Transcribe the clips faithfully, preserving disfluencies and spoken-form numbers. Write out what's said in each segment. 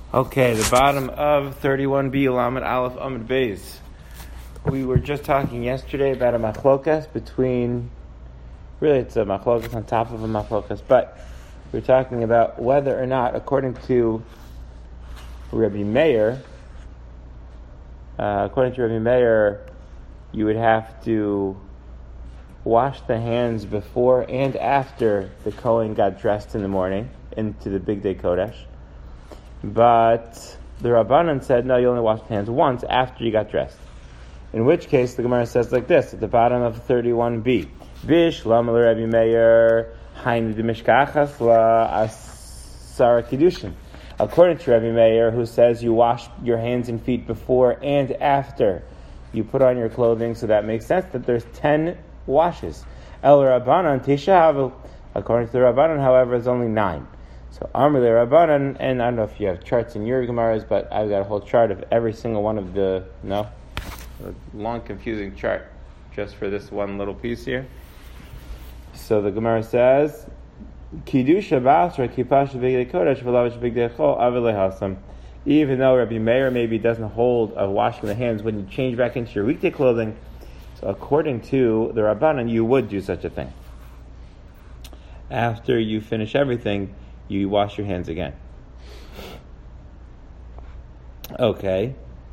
Okay, the bottom of thirty-one b, Lamed Aleph Amud Beis. We were just talking yesterday about a machlokas between, really it's a machlokas on top of a machlokas, but we were talking about whether or not, according to Rabbi Meir, uh, according to Rabbi Meir, you would have to wash the hands before and after the Kohen got dressed in the morning into the Big Day Kodesh. But the Rabbanan said, no, you only wash the hands once after you got dressed. In which case, the Gemara says like this, at the bottom of thirty-one b, Bish lama Rabbi Meir, hainu demishkachas la asara kiddushin. According to Rabbi Meir, who says you wash your hands and feet before and after you put on your clothing, so that makes sense that there's ten washes. El Rabbanan tisha. According to the Rabbanan, however, it's only nine. So Amr le Rabbanan, and I don't know if you have charts in your Gemaras, but I've got a whole chart of every single one of the, no, a long confusing chart just for this one little piece here. So the Gemara says, Kiddusha b'asra kipash b'gdei kodesh v'lavish b'gdei chol avilei hasam. Even though Rabbi Meir maybe doesn't hold of washing the hands when you change back into your weekday clothing, so according to the Rabbanan, you would do such a thing. After you finish everything, you wash your hands again. Okay.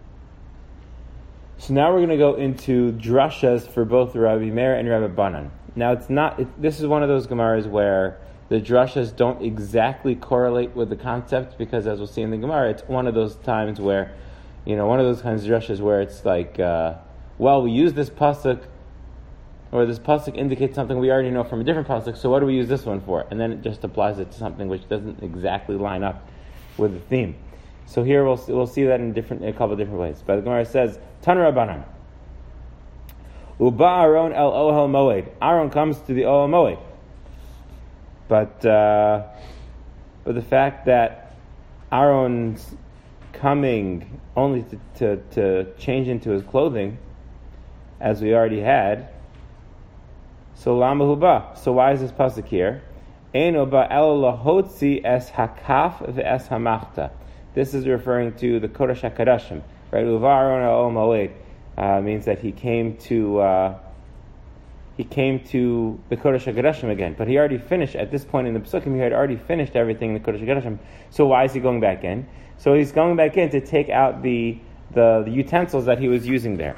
So now we're going to go into drashas for both Rabbi Meir and Rabbi Banan. Now it's not. It, this is one of those Gemaras where the drashas don't exactly correlate with the concept, because as we'll see in the Gemara, it's one of those times where, you know, one of those kinds of drashas where it's like, uh, well, we use this pasuk, or this pasuk indicates something we already know from a different pasuk, so what do we use this one for? And then it just applies it to something which doesn't exactly line up with the theme. So here we'll we'll see that in different in a couple of different ways. But the Gemara says, Tan Rabbanan, Uba Aaron el Ohel Moed. Aaron comes to the Ohel Moed. But uh, but the fact that Aaron's coming only to, to, to change into his clothing, as we already had, so lama huba. So why is this pasuk here? Ein oba el lahotzi es hakaf ve'es hamachta. This is referring to the Kodesh HaKadashim, right? Uva Aaron el moed uh, means that he came to uh, he came to the Kodesh HaKadashim again, but he already finished at this point in the Pesukim. He had already finished everything in the Kodesh HaKadashim. So why is he going back in? So he's going back in to take out the the, the utensils that he was using there.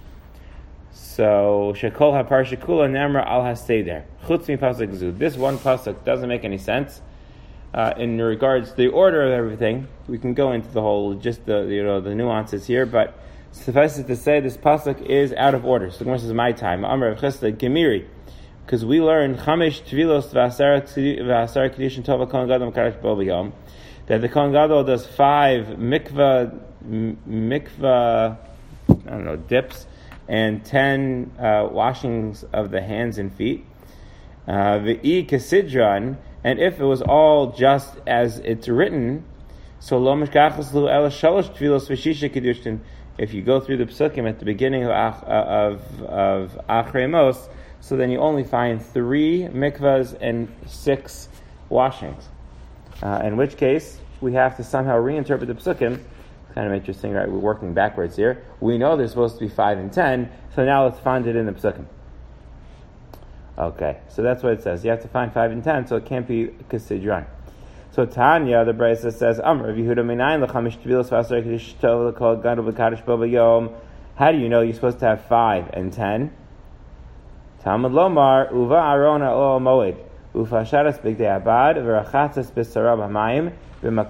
So shekol hapar shekula nemra al haseder chutz mi pasuk zu. This one pasuk doesn't make any sense uh, in regards to the order of everything. We can go into the whole just the you know the nuances here, but suffice it to say this pasuk is out of order. So this is my time. Amar Rav Chisda Gemiri, because we learn chamesh tvilos v'asar v'asar kedushin tova kohen gadol mekadosh bo b'yom, that the kohen gadol does five mikvah mikvah I don't know dips and ten uh, washings of the hands and feet. V'i kasidran, and if it was all just as it's written, so lo mishkachas lu ela shalosh tvilos v'shisha kiddushin. If you go through the psukim at the beginning of of of Achrei Mos, so then you only find three mikvahs and six washings. Uh, in which case, we have to somehow reinterpret the psukim. Kind of interesting, right? We're working backwards here. We know there's supposed to be five and ten, so now let's find it in the psukim. Okay, so that's what it says. You have to find five and ten, so it can't be kasidran. So Tanya, the Brisa says, Amr, Yehuda minayin l'chamish tvilos v'asar kedish tov l'kol gadol v'kadosh bo b'yom. How do you know you're supposed to have five and ten? Talmud lomar uva arona o moed ufasharas b'gdei abad v'rachatzas b'sarab hamayim. So these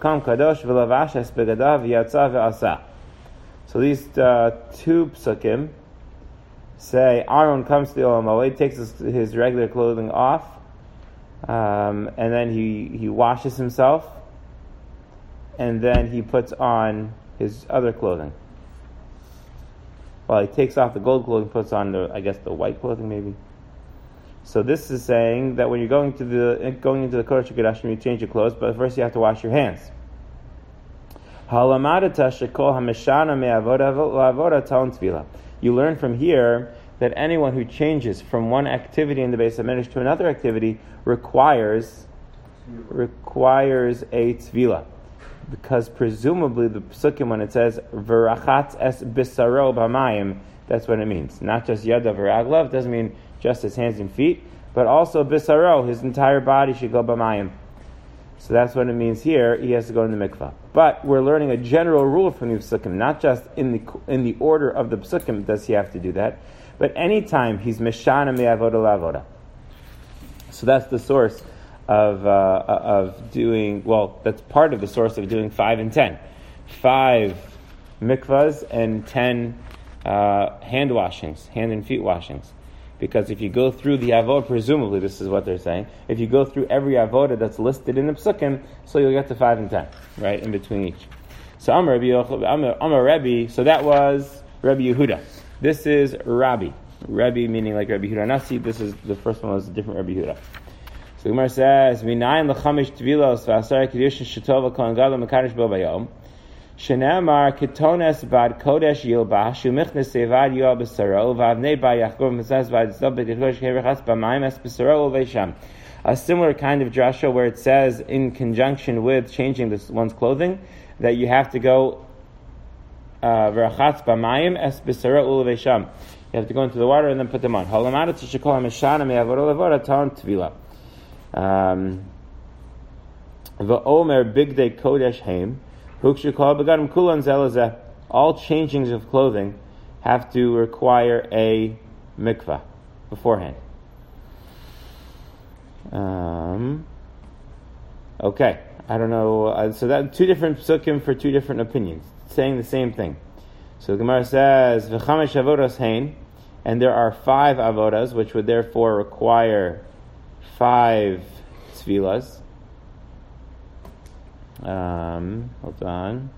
uh, two psukim say Aaron comes to the Ohel Moed, takes his, his regular clothing off, um, and then he, he washes himself, and then he puts on his other clothing. Well, he takes off the gold clothing, puts on the I guess the white clothing maybe. So this is saying that when you're going to the going into the Kodesh HaKadashim, you change your clothes, but first you have to wash your hands. You learn from here that anyone who changes from one activity in the Beis HaMikdash to another activity requires requires a tefillah. because presumably the psukim, when it says v'rachatz es bisaro b'mayim, that's what it means. Not just yada v'raglav, doesn't mean just his hands and feet, but also bisaro, his entire body should go b'mayim. So that's what it means here. He has to go in the mikvah. But we're learning a general rule from the psukim, not just in the in the order of the psukim does he have to do that, but anytime he's meshana me'avoda la'avoda. So that's the source of uh, of doing, well, that's part of the source of doing five and ten. Five mikvahs and ten uh, hand washings, hand and feet washings. Because if you go through the avodah, presumably this is what they're saying, if you go through every avodah that's listed in the psukim, so you'll get to five and ten, right, in between each. So Amar Rabbi, Amar, Amar Rabbi, so that was Rabbi Yehuda. This is Rabbi. Rabbi meaning like Rabbi Yehuda Nasi. This is, the first one was a different Rabbi Yehuda. So the Gemara says, Minayin l'chamish tvilos v'asar kedushin shetova kohen gadol mekadosh bo bayom. Shenamar ketones bad kodesh yilbash umichnes sevad yoel b'saro v'avnei ba'yachgov mitzvahs v'adzdob b'kikosh keverchatz b'mayim es b'saro u'veisham. A similar kind of drasha where it says in conjunction with changing this one's clothing that you have to go v'rachatz b'mayim es b'saro u'veisham. You have to go into the water and then put them on. Halamadot shekol hameshana me'avodah levodah ta'on tvila. Um, V'omer bigdei kodesh heim. All changings of clothing have to require a mikvah beforehand. Um, okay, I don't know. Uh, so that two different psukim for two different opinions, saying the same thing. So the Gemara says, "V'chamesh avodas hein," and there are five avodas, which would therefore require five tefillas. Um, hold on.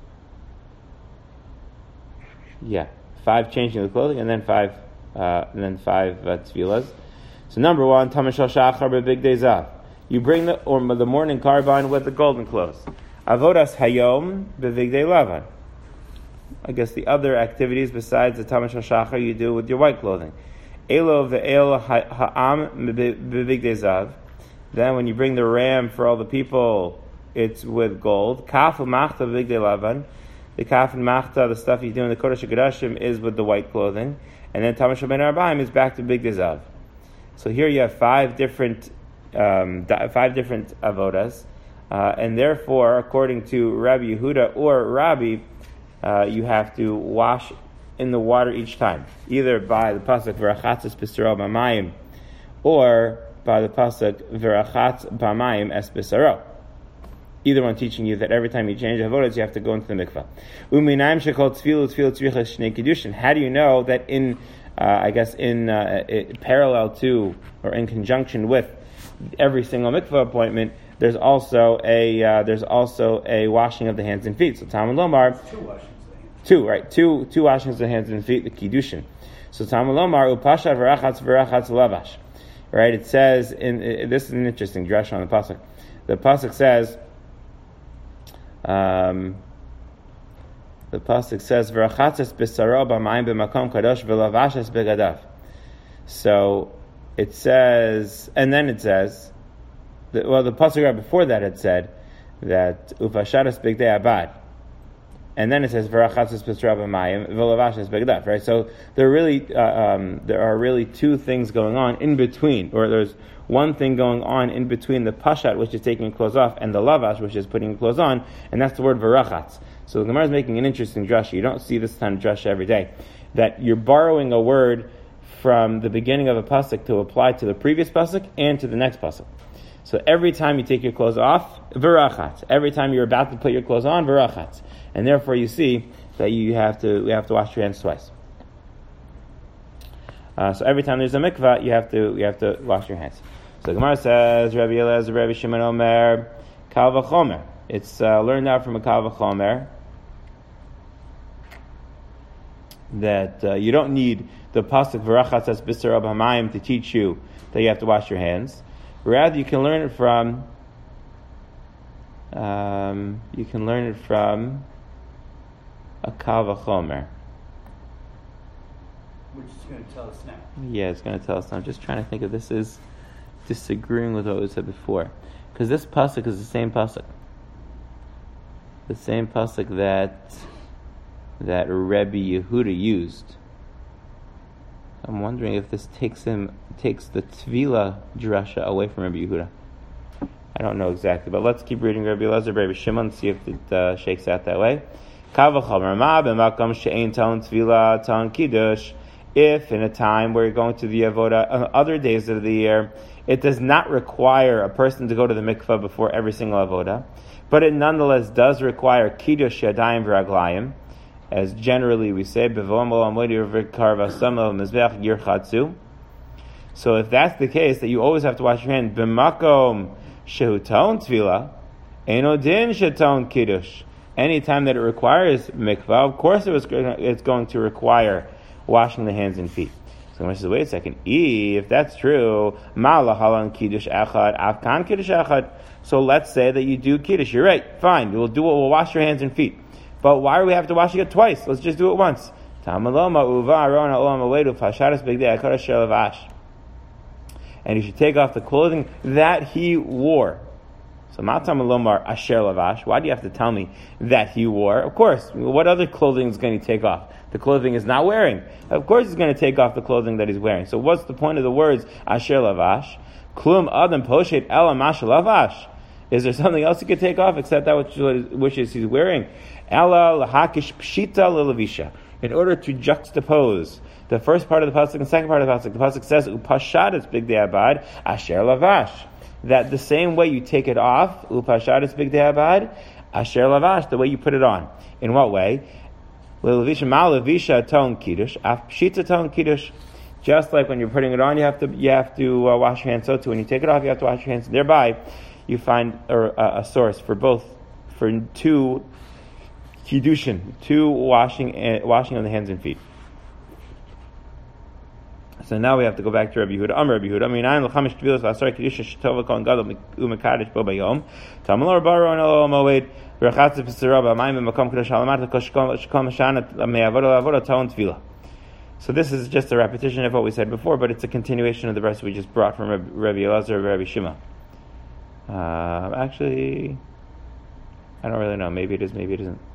Yeah, five changing the clothing, and then five, uh, and then five uh, tefillas. So number one, tamashal shachar bebig zav. You bring the or the morning carbine with the golden clothes. Avodas hayom bebig lavan. I guess the other activities besides the tamashal shachar you do with your white clothing. Elo ve'el ha'am bebig zav. Then when you bring the ram for all the people, it's with gold. Kaf u'machta b'bigdei lavan. The kaf and machta, the stuff you do in the Kodesh HaKodashim, is with the white clothing. And then Tamashal ben Arbaim is back to bigdei zav. So here you have five different um, five different avodas. Uh, and therefore, according to Rabbi Yehuda or Rabbi, uh, you have to wash in the water each time. Either by the pasuk v'rachatzes b'saro b'mayim, or by the pasuk v'rachatz b'mayim es b'saro. Either one teaching you that every time you change avodas, you have to go into the mikvah. How do you know that in, uh, I guess, in uh, it, parallel to or in conjunction with every single mikvah appointment, there's also a uh, there's also a washing of the hands and feet. So Talmud Lomar, two washings of the hands. Two, right? Two two washings of the hands and feet, the kiddushin. So Talmud Lomar upasha v'rachatz v'rachatz lavash. Right? It says in it, this is an interesting drasha on the pasuk. The pasuk says. Um, the pasuk says, "V'rachatzes b'saro b'mayim b'makom kadosh v'lavashes begadav." So it says, and then it says, that, well, the pasuk right before that it said that ufashadas bigdei abad, and then it says v'rachatzes b'saro b'mayim v'lavashes begadav. Right. So there are really uh, um, there are really two things going on in between, or there's one thing going on in between the pashat, which is taking clothes off, and the lavash, which is putting clothes on, and that's the word v'rachatz. So the Gemara is making an interesting drasha. You don't see this kind of drasha every day. That you're borrowing a word from the beginning of a pasuk to apply to the previous pasuk and to the next pasuk. So every time you take your clothes off, v'rachatz. Every time you're about to put your clothes on, v'rachatz. And therefore you see that you have to you have to wash your hands twice. Uh, so every time there's a mikvah, you have to you have to wash your hands. So the Gemara says, Rabbi Elazar, Rabbi Shimon Omer, Kal v'chomer. It's uh, learned out from a Kal v'chomer that uh, you don't need the pasuk v'rachatzes b'saro b'mayim to teach you that you have to wash your hands. Rather, you can learn it from um, you can learn it from a Kal v'chomer. Which is going to tell us now. Yeah, it's going to tell us now. I'm just trying to think if this is disagreeing with what we said before, because this pasuk is the same pasuk. the same pasuk that that Rebbe Yehuda used. I'm wondering if this takes him takes the Tvila drasha away from Rebbe Yehuda. I don't know exactly, but let's keep reading Rebbe Elazar, Rebbe Shimon, see if it uh, shakes out that way. If in a time where you're going to the avoda on other days of the year, it does not require a person to go to the mikvah before every single avoda, but it nonetheless does require kiddush yadayim v'raglayim, as generally we say, so if that's the case, that you always have to wash your hand, b'makom shehuton tvila, eno din sheton kiddush. Anytime that it requires mikvah, of course it was, it's going to require washing the hands and feet. So the says, wait a second, if that's true, ma'alahalan kiddush echad, afkan kiddush echad. So let's say that you do kiddush. You're right, fine. We'll do it. We'll wash your hands and feet. But why do we have to wash it twice? Let's just do it once. And you should take off the clothing that he wore. So matam lomar asher lavash. Why do you have to tell me that he wore? Of course. What other clothing is going to take off? The clothing is not wearing. Of course, he's going to take off the clothing that he's wearing. So what's the point of the words asher lavash? Klum adam poshet ela mash lavash. Is there something else he could take off except that which, which is he's wearing? Ela lahakish pshita lelavisha. In order to juxtapose the first part of the pasuk and the second part of the pasuk, the pasuk says upashadas big de'abad asher lavash. That the same way you take it off, upashadas big de'abad asher lavash, the way you put it on. In what way? Lelavisha ma'levisha ton kiddush af pshita ton kiddush. Just like when you're putting it on, you have to you have to uh, wash your hands. So too, when you take it off, you have to wash your hands. Thereby, you find a, a source for both, for two kiddushin, two washing uh, washing of the hands and feet. So now we have to go back to Rabbi Yehuda. Am Rabbi Yehuda. I mean, I'm l'chamish tvilas v'asar kiddushin shetova kol gadol u'mekadosh bo bayom. Tamalor baro and elo moed v'rachatz v'sirah b'mayim v'makom kadosh halamat l'kosh kol mashanat me'avoda l'avoda ton tvila. So this is just a repetition of what we said before, but it's a continuation of the verse we just brought from Rabbi Elazar and Rabbi Shimon. Uh, actually, I don't really know. Maybe it is, maybe it isn't.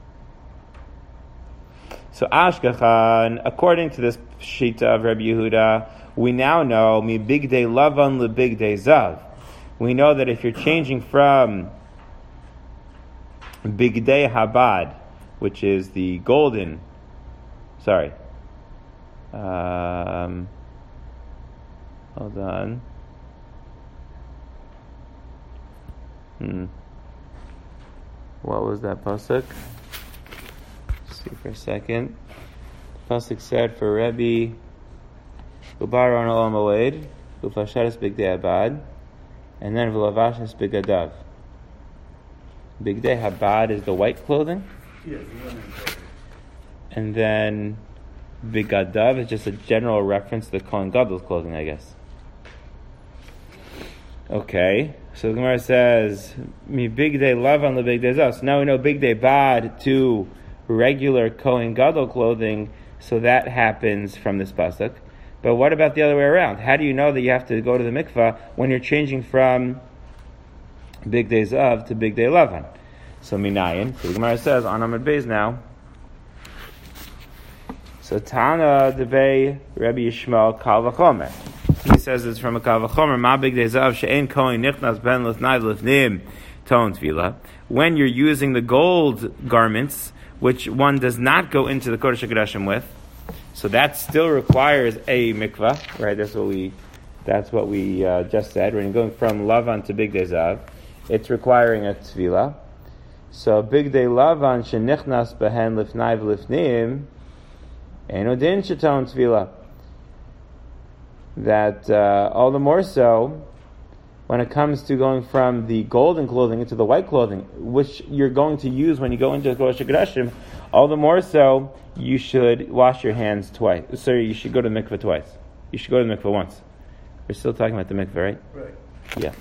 So Ashkachan, according to this shita of Rabbi Yehuda, we now know mi big day lavan le big day zav. We know that if you're changing from big day habad, which is the golden, sorry, um, hold on. Hmm. What was that pasuk? Let's see for a second. The pasuk said for Rebbe, Ubaron olam aleid, Ufashadas big day abad, and then V'lavashas big adav. Big day habad is the white clothing. Yes. And then big adav is just a general reference to the Kohen Gadol's clothing, I guess. Okay, so the Gemara says, "Mi big day lavan le big day zav." So now we know big day bad to regular Kohen Gadol clothing, so that happens from this pasuk. But what about the other way around? How do you know that you have to go to the mikvah when you're changing from big day zav to big day lavan? So minayin. So the Gemara says on Amud Beis now. So Tana Debei Rabbi Yishmael Kal V'chomer. He says it's from a Kal V'chomer. Ma big day zav she'en kohen nichnas ben l'fnai l'fnim ton tvila. When you're using the gold garments, which one does not go into the Kodesh HaKodashim with, so that still requires a mikvah, right? That's what we, that's what we uh, just said. When you're going from lavan to big day zav, it's requiring a tvila. So big day lavan shenichnas behen l'fnai v'lifnim. Enodin sheton tvila. That uh, all the more so when it comes to going from the golden clothing into the white clothing, which you're going to use when you go into Kodesh HaKodashim, all the more so you should wash your hands twice. So you should go to the mikveh twice. You should go to the mikveh once. We're still talking about the mikveh, right? Right. Yeah.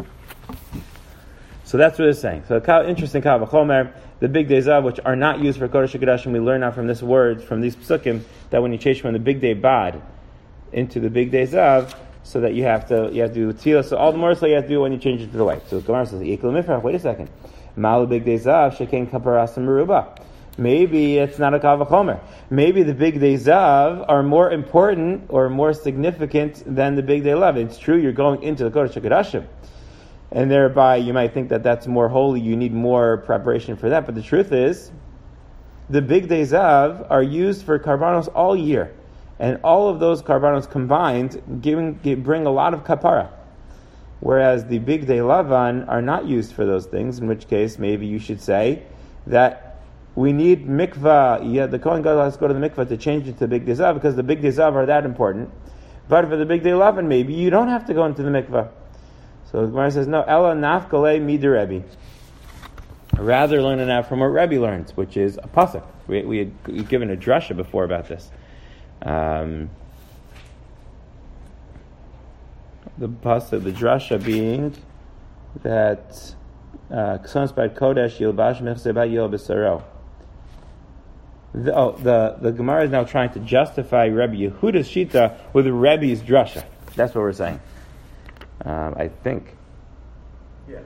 So that's what it's saying. So interesting Kal V'chomer, the big day zav, which are not used for Kodesh HaKodashim, we learn now from this word, from these psukim, that when you change from the big day bad into the big day zav, so that you have to you have to do tefillah. So all the more so you have to do it when you change it to the white. So the Gemara says, wait a second. Malu big day zav shekain kaparas meruba. Maybe it's not a kavachomer. Maybe the big day zav are more important or more significant than the big day lav. It's true, you're going into the Kodesh HaKodashim, and thereby you might think that that's more holy, you need more preparation for that. But the truth is, the big day zav are used for karbanos all year, and all of those karbanos combined giving, give, bring a lot of kapara. Whereas the big day lavan are not used for those things, in which case maybe you should say that we need mikvah. Yeah, the Kohen Gadol has to go to the mikvah to change it to the big day zav because the big day zav are that important. But for the big day lavan, maybe you don't have to go into the mikvah. So the Gemara says, no, ella nafkale midir Rebbe. Rather learn it out from what Rebbe learns, which is a pasuk. We, we had given a drasha before about this. Um, the pasuk, the drasha being that Ksonos bad Kodesh Yilbash Mechse ba Yil B'Saro. The, oh, the, the Gemara is now trying to justify Rebbe Yehuda's Shita with Rebbe's drasha. That's what we're saying. Um, I think. Yeah.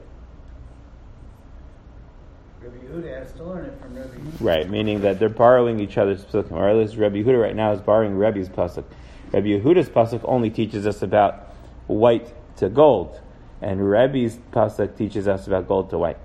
Rebbe Yehuda has to learn it from Rebbe. Right, meaning that they're borrowing each other's pasukim. Or at least Rebbe Yehuda right now is borrowing Rebbe's pasuk. Rebbe Yehuda's pasuk only teaches us about white to gold, and Rebbe's pasuk teaches us about gold to white.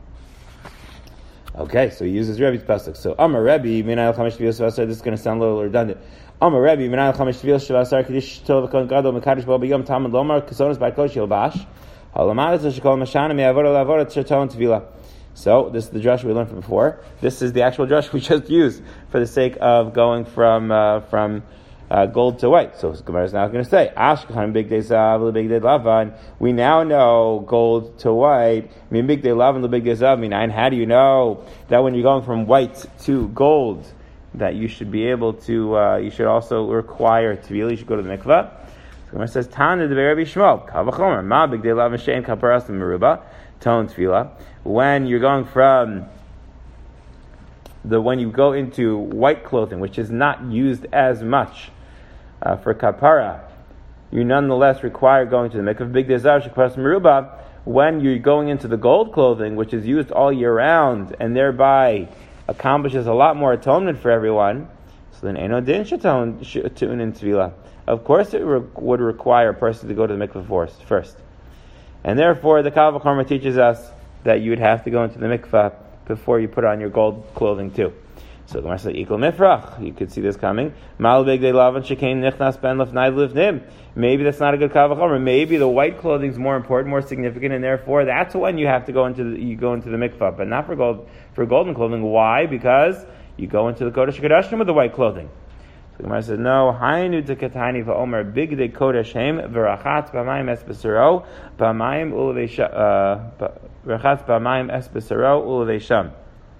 Okay, so he uses Rebbe's pasuk. So Amar Rebbe, Minayel Chamesh Tvil Shavasar. This is going to sound a little redundant. Amar Rebbe, Minayel Chamesh Tvil Shavasar. Kedish Tov Kohen Gadol Mekadosh Bo B'Yom Tamid Lomar Ksonos Bad Kodesh Yilbash. Halamadas Shekol Mashana Me'Avodah La'Avodah Tzerton Tvila. So this is the drush we learned from before. This is the actual drush we just used for the sake of going from uh, from uh, gold to white. So Gemara is now going to say, Ashkechan big day zav, big day lavan. We now know gold to white. I mean, big day lavan, the big day zav. I mean, and how do you know that when you're going from white to gold, that you should be able to? Uh, you should also require tvila. You should go to the mikvah. So Gemara says, Tana de Rabbi Shmuel, Kavachomer, Ma big day lavan shein kaparas meruba, ton tvila. When you're going from the when you go into white clothing, which is not used as much uh, for kapara, you nonetheless require going to the mikvah. Big dezav shekvaras meruba. When you're going into the gold clothing, which is used all year round, and thereby accomplishes a lot more atonement for everyone, so then eno din sheton in tvila. Of course, it re- would require a person to go to the mikvah first, and therefore the Kal V'chomer teaches us that you would have to go into the mikvah before you put on your gold clothing too. So the Gemara says, "Ikol mifrach." You could see this coming. Mal big day lavan shekain nichnas ben lefnai livnim. Maybe that's not a good Kal V'chomer. Maybe the white clothing is more important, more significant, and therefore that's when you have to go into the, you go into the mikvah, but not for gold for golden clothing. Why? Because you go into the Kodesh HaKodashim with the white clothing. So the Gemara says, "No, hainu dekatani va'omer big day kodesh hem v'rachatz b'mayim es b'saro b'mayim uleveisha rachatz b'mayim es b'saro uleveisham."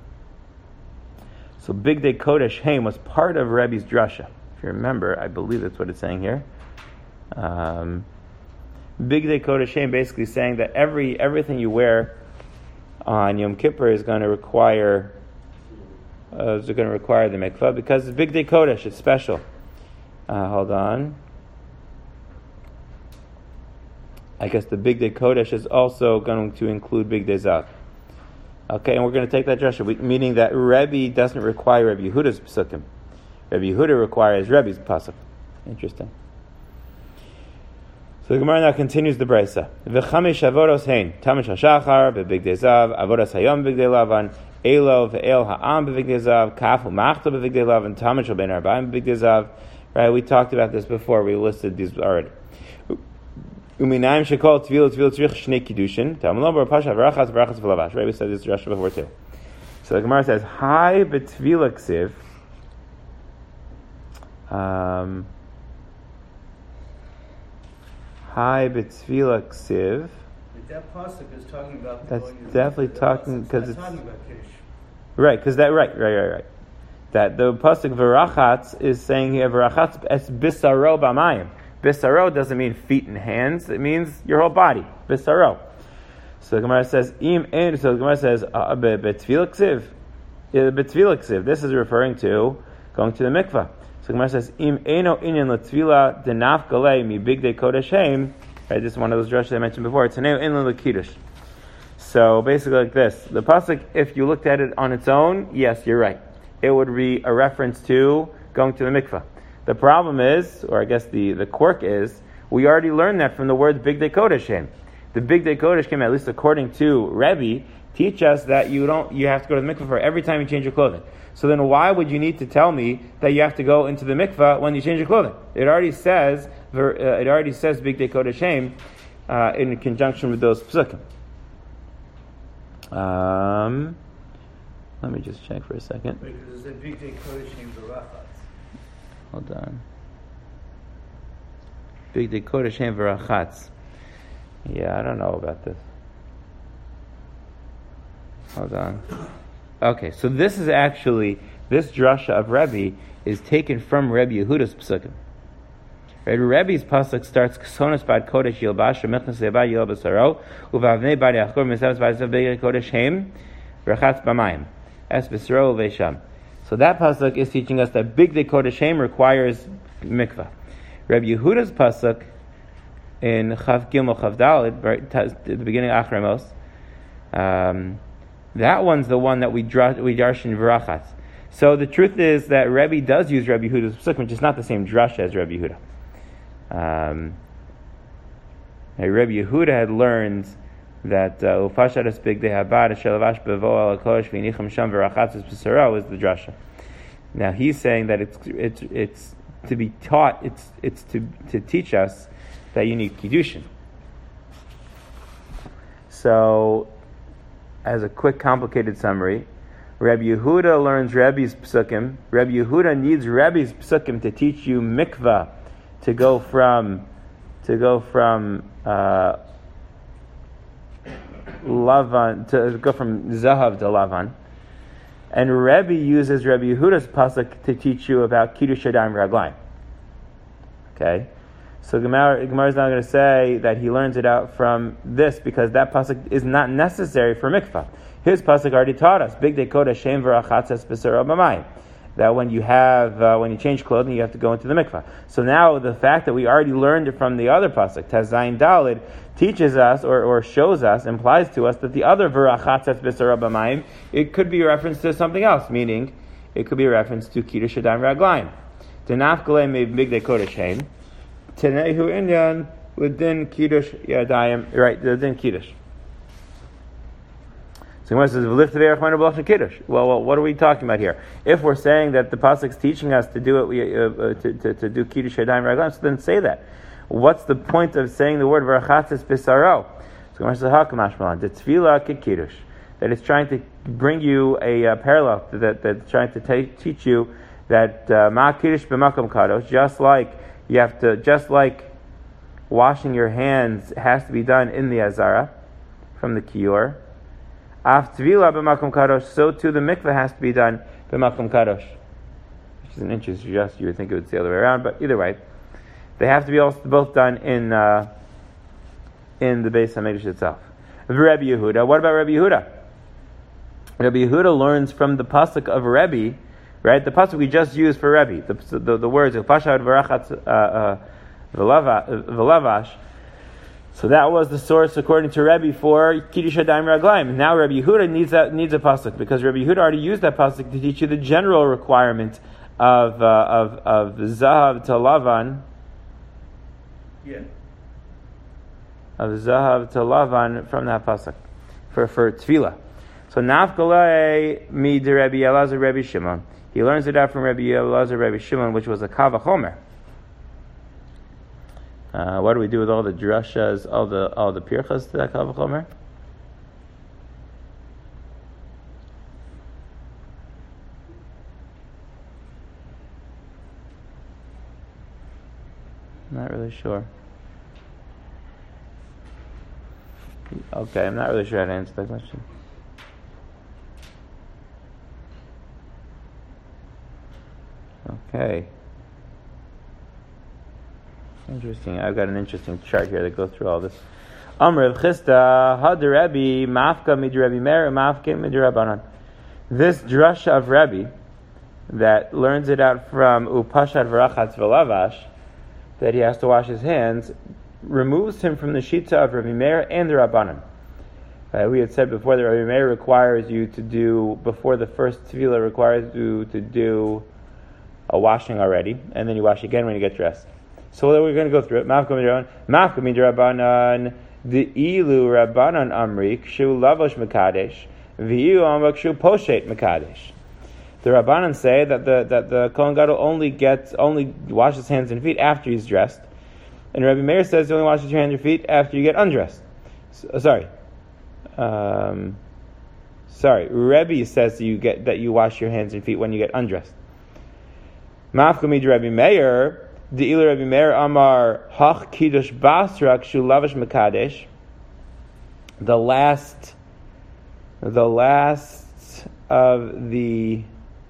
So big day kodesh hem was part of Rebbe's drasha. If you remember, I believe that's what it's saying here. Um, big day kodesh hem basically saying that every everything you wear on Yom Kippur is going to require. Uh, is going to require the mikvah because it's big day kodesh. It's special. Uh, hold on. I guess the big day kodesh is also going to include big day zav. Okay, and we're going to take that drasha, meaning that Rebbe doesn't require Rebbe Yehuda's pasukim. Rebbe Yehuda requires Rebbe's pasuk. Interesting. So the Gemara now continues the brisa. V'chamesh avodos hein tamish hashachar bebig day zav avodas hayom big day lavan. Elo ve'el ha'am b'vig dezav, kafu machto b'vig dezav, and tamid shel ben arba'im b'vig dezav. Right, we talked about this before. We listed these already. Uminayim shekol tvil tvil tzrich shnei kiddushin. Tamilom bar pasha v'rachas v'rachas v'lavash. Right, we said this Rashi before too. So the Gemara says, "Hi b'tvila ksiv." Um, Hi b'tvila ksiv. That pasuk is talking about. That's definitely talking because it's, it's talking about Kiddush. Right, because that right, right, right, right. That the pasuk v'rachatz is saying here v'rachatz es bisaro b'mayim. Bisaro doesn't mean feet and hands; it means your whole body. Bisaro. So the Gemara says im ein. So the Gemara says betfil ksiv. Betfil ksiv. This is referring to going to the mikvah. So the Gemara says im eino inyan l'tvila denaf galei mi big day kodesh heim. Right, this is one of those drushes I mentioned before. It's Haneu Inlan L'Kiddush. So basically like this. The pasuk, if you looked at it on its own, yes, you're right. It would be a reference to going to the mikvah. The problem is, or I guess the, the quirk is, we already learned that from the word Bigdei Kodeshim. The Bigdei Kodeshim, at least according to Rebbe, teach us that you don't you have to go to the mikvah for every time you change your clothing. So then why would you need to tell me that you have to go into the mikvah when you change your clothing? It already says uh, it already says Bigdei Kodeshim uh, in conjunction with those psukim. Um, let me just check for a second. Because it's a Bigdei Kodeshim Barachatz. Hold on. Bigdei Kodeshim Barachatz. Yeah, I don't know about this. Hold on. Okay, so this is actually, this drasha of Rebbe is taken from Rebbe Yehuda's psukim. Right, Rebbe's pasuk starts Ksonos bad Kodesh Yilbash Mechnas Leba Yil Basaro Uvavnei bad Yachor Mesavs bad Bigdei Kodesh Hem Rachatz B'Mayim Es B'Saro Vesham. So that pasuk is teaching us that Bigdei Kodesh Hem requires mikvah. Rebbe Yehuda's pasuk in Chav Gimel Chav Daled, right, at the beginning of Achramos, um, that one's the one that we draw, we darshan in Barachatz. So the truth is that Rebbe does use Rebbe Yehuda's pasuk, which is not the same drasha as Rebbe Yehuda. Um, Rebbe Yehuda had learned that Ufashadas Bigdei Habad Shelavash Bevo Al Kodesh V'Nicham Sham V'Rachatz B'Sarah is the drasha. Now he's saying that it's it's it's to be taught, it's it's to to teach us that you need kiddushin. So, as a quick, complicated summary, Rebbe Yehuda learns Rebbe's psukim. Rebbe Yehuda needs Rebbe's psukim to teach you mikvah, to go from to go from uh, Lavan to go from Zahav to Lavan, and Rebbe uses Rebbe Yehuda's pasuk to teach you about kiddush yadayim raglayim. Okay. So Gemara, Gemara is now going to say that he learns it out from this because that pasuk is not necessary for mikvah. His pasuk already taught us Bigdei Kodeshim V'Rachatzes B'Sarah B'Mayim, that when you have uh, when you change clothing, you have to go into the mikvah. So now the fact that we already learned it from the other pasuk Tazayin Dalid teaches us or, or shows us, implies to us that the other V'Rachatzes B'Sarah B'Mayim, it could be a reference to something else, meaning it could be a reference to Kiddush Yadayim Raglayim. Denaf Galei Mev Bigdei Kodeshim. Tenehu Inyan within Kiddush Yadayim, right, within Kiddush. So Gemara says, "Lift the Erech Minor B'Lashon Kiddush." Well, well, what are we talking about here? If we're saying that the pasuk's teaching us to do it, we, uh, uh, to, to, to do Kiddush Yadayim Raglayim, so then say that. What's the point of saying the word V'Rachatzes B'Saro? So Gemara says, "Hakamash Malan, the Tefillah Kiddush," that it's trying to bring you a uh, parallel, that that's trying to t- teach you that Ma Kiddush B'Makom Kadosh, just like You have to, just like washing your hands has to be done in the Azara, from the Kiyor. Af Tvila b'makom kadosh, so too the mikveh has to be done b'makom kadosh. Which is an interesting suggestion. You would think it would the other way around, but either way, they have to be also both done in uh, in the Beis HaMikdash itself. Rebbe Yehuda. What about Rebbe Yehuda? Rebbe Yehuda learns from the pasuk of Rebbe. Right, the pasuk we just used for Rebbe, the the, the words Ufashad V'Rachatz V'Lavash. So that was the source, according to Rebbe, for Kiddush Yadayim Raglayim. Now Rebbe Yehuda needs that needs a pasuk because Rebbe Yehuda already used that pasuk to teach you the general requirement of uh, of of Zahav to Lavan. Yeah. Of Zahav to Lavan from that pasuk for for Tefillah. So Nafkalei mi de Rebbe Elazar Rebbe Shimon. He learns it out from Rebbe Elazar Rebbe Shimon, which was a Kava Chomer. Uh, what do we do with all the drashas, all the all the pirchas to that Kava Chomer? Not really sure. Okay, I'm not really sure how to answer that question. Okay. Interesting. I've got an interesting chart here that goes through all this. Amr Chista Had Rebbe Mafka Mid Rebbe Meir Mafka Mid Rabbanan. This drasha of Rebbe that learns it out from Upashad V'Rachatz V'Lavash, that he has to wash his hands, removes him from the shita of Rebbe Meir and the Rabbanan. Uh, we had said before that Rabbi Meir requires you to do, before the first tefillah, requires you to do a washing already, and then you wash again when you get dressed. So we're going to go through it. Mafka midrabanan, the ilu rabbanan amri, kshu lavosh mekadesh, v'yu amrak kshu poshet mekadesh. The rabbanan say that the that the Kohen Gadol only gets only washes hands and feet after he's dressed, and Rabbi Meir says you only washes your hands and feet after you get undressed. So, sorry. Um, sorry, Rebbe says that you get that you wash your hands and feet when you get undressed. Mafkamid Rebbe Meir, the ilu Rebbe Meir Amar Hach Kiddush Basra Kshu Lavash Mekadesh. The last, the last of the,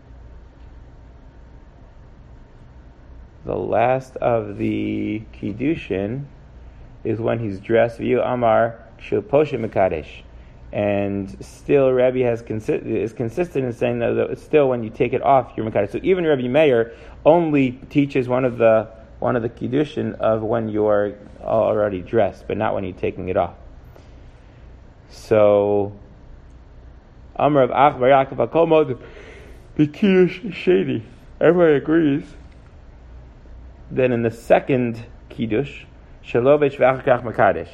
the last of the Kiddushin is when he's dressed. V'yu Amar Kshu Poshet Mekadesh. And still, Rabbi has consi- is consistent in saying that it's still when you take it off, you're mekadesh. So even Rabbi Meir only teaches one of the one of the kiddushin of when you're already dressed, but not when you're taking it off. So, Amar of Ach Bar Yaakov HaKolmod, the kiddush shady. Everybody agrees. Then in the second kiddush, Shalovech V'Achakach Mekadesh.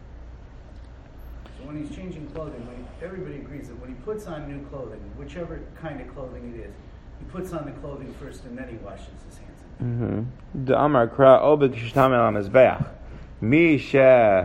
When he's changing clothing, when he, everybody agrees that when he puts on new clothing, whichever kind of clothing it is, he puts on the clothing first and then he washes his hands. Mm-hmm. The Amar Kra Obed Kishtam El Mizbeach. Misha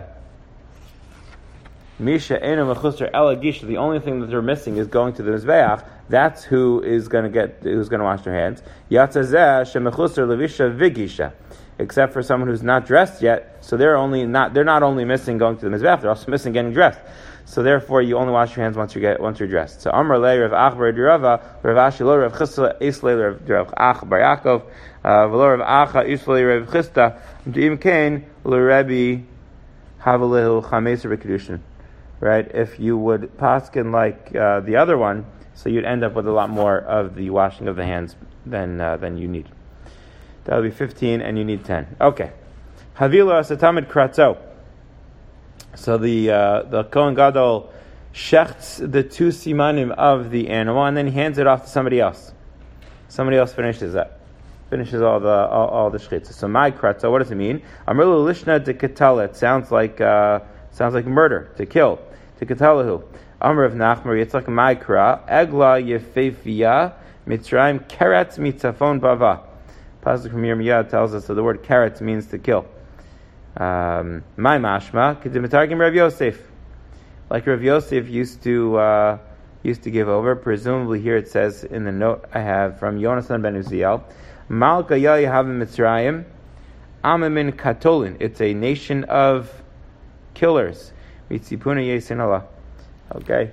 Misha Ena Mechusar Ela Gisha. The only thing that they're missing is going to the Mizbeach. That's who is going to get, who's going to wash their hands. Yatzazeh Shemechusar Levisha Vigisha. Except for someone who's not dressed yet, so they're only not they're not only missing going to the mizbeach, they're also missing getting dressed. So therefore, you only wash your hands once you get once you're dressed. So Amar Le Rav Achbar Dirava, Rav Ashilo, Rav Chisla, Islay, Rav Ach Bar Yaakov, V'lo Rav Acha, Islay, Rav Chista, D'im Kain, LeRebbi Havalehu Chameser B'Kedushin. Right? If you would paskin like uh, the other one, so you'd end up with a lot more of the washing of the hands than uh, than you need. That would be fifteen, and you need ten. Okay. Havila Satamid Kratzo. So the uh, the Kohen Gadol shechts the two simanim of the animal, and then he hands it off to somebody else. Somebody else finishes that. Finishes all the all, all the shchitzah. So my Kratzo, what does it mean? Amrilu Lishna de Ketala. It sounds like uh, sounds like murder, to kill. To Ketalahu. Amr of Nachmar Yitzchak Maikra Egla Yefefia Mitzrayim Keretz Mitzafon Bava. Pasuk from Yirmiyah tells us that the word karet means to kill. Um, my mashma k'dimitargim Rav Yosef, like Rav Yosef used to uh, used to give over. Presumably here it says in the note I have from Yonasan ben Uziel, Malka Yahavim Mitzrayim, Amamin Katolin. It's a nation of killers. Mitzipuna Yesin Allah. Okay.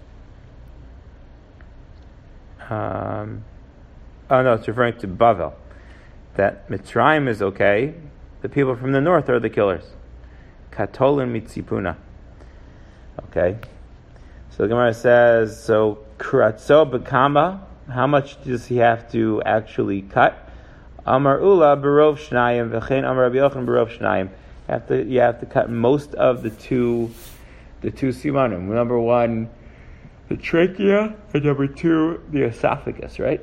Um, oh no, it's referring to Bavel. That Mitzrayim is okay, the people from the north are the killers. Katolin mitzipuna. Okay. So the Gemara says, so Kuratzo Bekama, how much does he have to actually cut? Amar Ula Barov Shnayim, V'chein Amar Rabbi Yochanan Barov Shnayim. You have to you have to cut most of the two the two simanim. Number one, the trachea, and number two, the esophagus, right?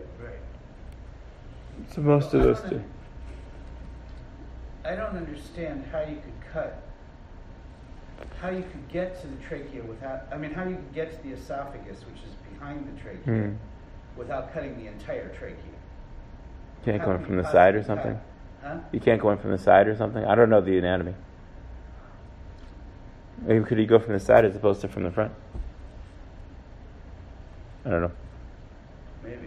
So most well, of those two. I don't understand how you could cut, how you could get to the trachea without, I mean, how you could get to the esophagus, which is behind the trachea, hmm. without cutting the entire trachea. You can't how go in from the side or something? Huh? You can't go in from the side or something? I don't know the anatomy. Maybe could you go from the side as opposed to from the front? I don't know. Maybe.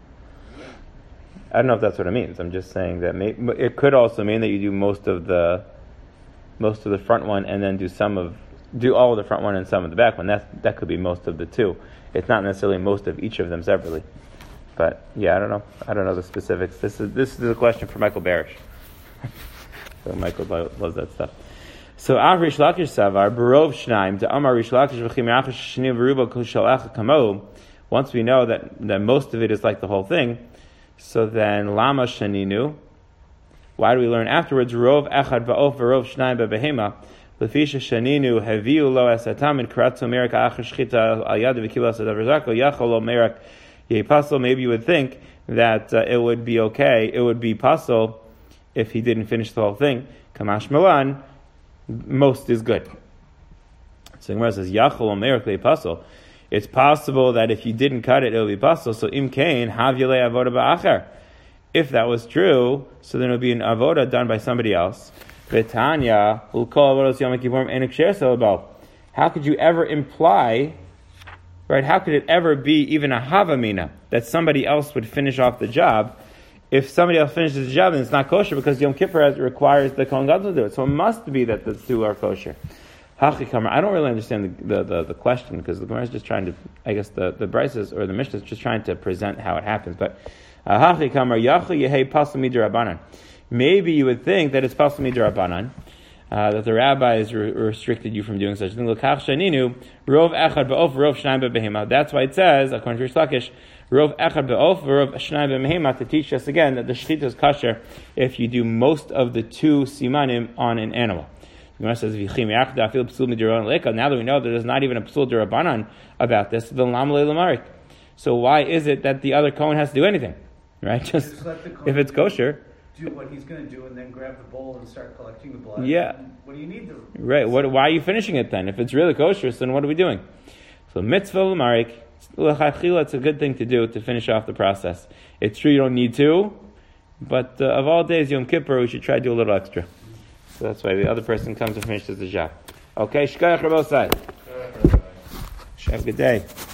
I don't know if that's what it means. I'm just saying that may, it could also mean that you do most of the most of the front one and then do some of do all of the front one and some of the back one. That that could be most of the two. It's not necessarily most of each of them separately. But yeah, I don't know. I don't know the specifics. This is this is a question for Michael Barish. So Michael loves that stuff. So Av Rish Lakish Savar Barov Shnaim to Amar Rish Lakish V'chim Yachash Shnim V'ruba Kushalacha Kamo. Once we know that that most of it is like the whole thing. So then, Lama Shaninu. Why do we learn afterwards? Rov Echad Va'of V'rov Shnayim Be'behema. Lefisha shaninu heviu lo esatam karatzu merak achar shchita al yad v'kilo asadav rizako yachol lo merak yepasul. Maybe you would think that uh, it would be okay, it would be pasul if he didn't finish the whole thing. Kamash Milan, most is good. So Gemara says, Yachol lo merak yepasul. It's possible that if you didn't cut it, it will be pasul. So im kain hav yelei avoda ba'achar. If that was true, so then it would be an avoda done by somebody else. Betanya, we'll call avodas Yom Kippurim enik sher selabal. How could you ever imply, right? How could it ever be even a havamina that somebody else would finish off the job? If somebody else finishes the job, then it's not kosher because Yom Kippur has, requires the Kohen Gadol to do it. So it must be that the two are kosher. Hachikamer. I don't really understand the the, the, the question because the Gemara is just trying to, I guess the the Brises or the Mishnah is just trying to present how it happens. But Hachikamer Yachol Yehei Pasul Midrabanan. Maybe you would think that it's Pasul Midrabanan, uh, that the rabbis re- restricted you from doing such a thing. L'kach shaninu rov echad be'of rov shnayim be'behema. That's why it says, according to Rish Lakish, rov echad be'of rov shnayim be'behema, to teach us again that the shechita is kosher if you do most of the two simanim on an animal. The Gemara says, now that we know that there's not even a psul derabanan about this, then lamalei lamarik. So why is it that the other kohen has to do anything? Right? Just, Just if it's kosher. Do what he's going to do and then grab the bowl and start collecting the blood. Yeah. What do you need to... Right. What, why are you finishing it then? If it's really kosher, then what are we doing? So mitzvah l'marik, it's a good thing to do to finish off the process. It's true you don't need to, but uh, of all days, Yom Kippur, we should try to do a little extra. So that's why the other person comes and finishes the job. Okay, shkayach rabosai. Have a good day.